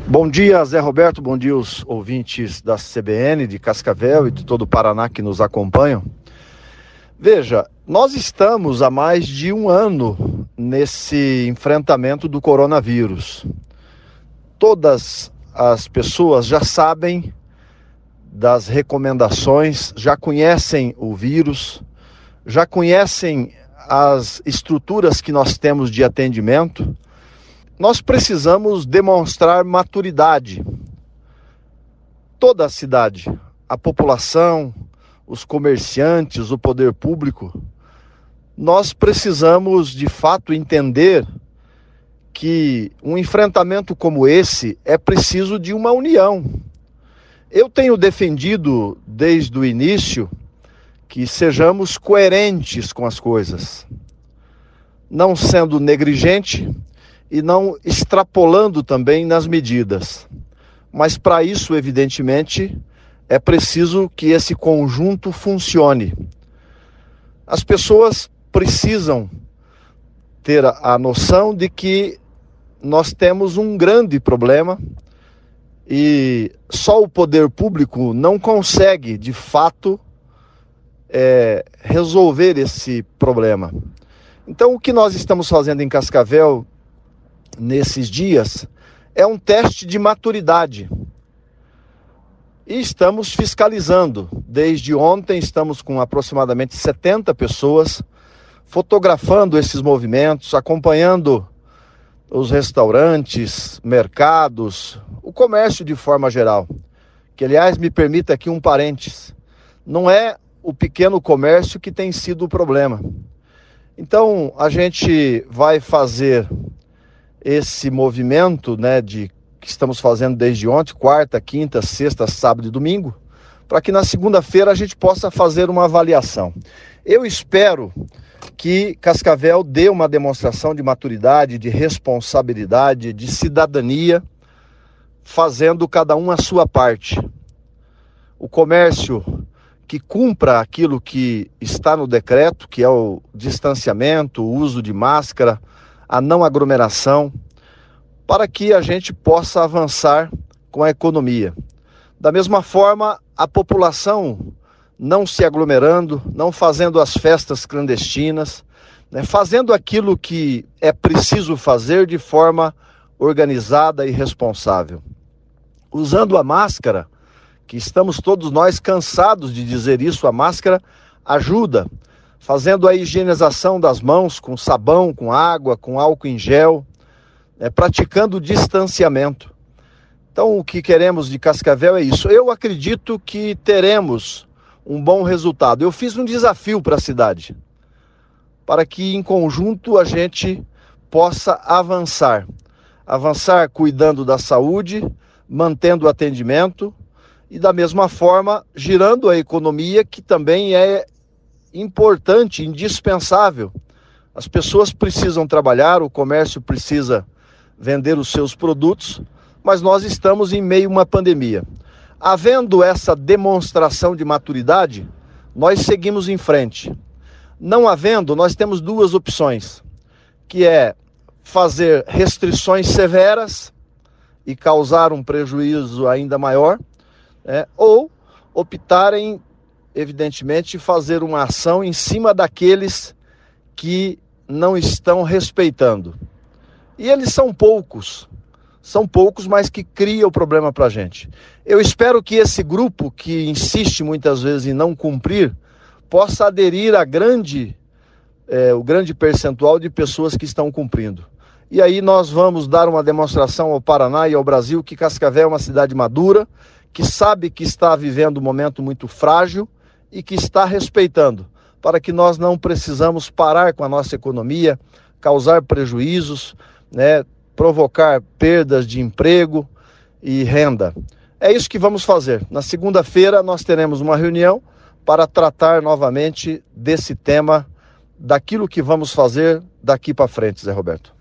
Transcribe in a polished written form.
Bom dia, Zé Roberto, bom dia os ouvintes da CBN, de Cascavel e de todo o Paraná que nos acompanham. Veja, nós estamos há mais de um ano nesse enfrentamento do coronavírus. Todas as pessoas já sabem das recomendações, já conhecem o vírus, já conhecem as estruturas que nós temos de atendimento. Nós precisamos demonstrar maturidade. Toda a cidade, a população, os comerciantes, o poder público, nós precisamos de fato entender que um enfrentamento como esse é preciso de uma união. Eu tenho defendido desde o início que sejamos coerentes com as coisas, não sendo negligente e não extrapolando também nas medidas. Mas para isso, evidentemente, é preciso que esse conjunto funcione. As pessoas precisam ter a noção de que nós temos um grande problema e só o poder público não consegue, de fato, resolver esse problema. Então, o que nós estamos fazendo em Cascavel nesses dias é um teste de maturidade. E estamos fiscalizando. Desde ontem estamos com aproximadamente 70 pessoas fotografando esses movimentos, acompanhando os restaurantes, mercados, o comércio de forma geral. Que, aliás, me permita aqui um parênteses. Não é o pequeno comércio que tem sido o problema. Então, a gente vai fazer esse movimento, que estamos fazendo desde ontem, quarta, quinta, sexta, sábado e domingo, para que na segunda-feira a gente possa fazer uma avaliação. Eu espero que Cascavel dê uma demonstração de maturidade, de responsabilidade, de cidadania, fazendo cada um a sua parte. O comércio que cumpra aquilo que está no decreto, que é o distanciamento, o uso de máscara, a não aglomeração, para que a gente possa avançar com a economia. Da mesma forma, a população não se aglomerando, não fazendo as festas clandestinas, fazendo aquilo que é preciso fazer de forma organizada e responsável. Usando a máscara, que estamos todos nós cansados de dizer isso, a máscara ajuda, fazendo a higienização das mãos com sabão, com água, com álcool em gel, praticando o distanciamento. Então, o que queremos de Cascavel é isso. Eu acredito que teremos um bom resultado. Eu fiz um desafio para a cidade, para que em conjunto a gente possa avançar cuidando da saúde, mantendo o atendimento e da mesma forma girando a economia, que também é importante, indispensável. As pessoas precisam trabalhar, o comércio precisa vender os seus produtos, mas nós estamos em meio a uma pandemia. Havendo essa demonstração de maturidade, nós seguimos em frente. Não havendo, nós temos duas opções, que é fazer restrições severas e causar um prejuízo ainda maior, ou optar em, evidentemente, fazer uma ação em cima daqueles que não estão respeitando. E eles são poucos, mas que criam o problema para a gente. Eu espero que esse grupo, que insiste muitas vezes em não cumprir, possa aderir o grande percentual de pessoas que estão cumprindo. E aí nós vamos dar uma demonstração ao Paraná e ao Brasil que Cascavel é uma cidade madura, que sabe que está vivendo um momento muito frágil e que está respeitando, para que nós não precisamos parar com a nossa economia, causar prejuízos, provocar perdas de emprego e renda. É isso que vamos fazer. Na segunda-feira nós teremos uma reunião para tratar novamente desse tema, daquilo que vamos fazer daqui para frente, Zé Roberto.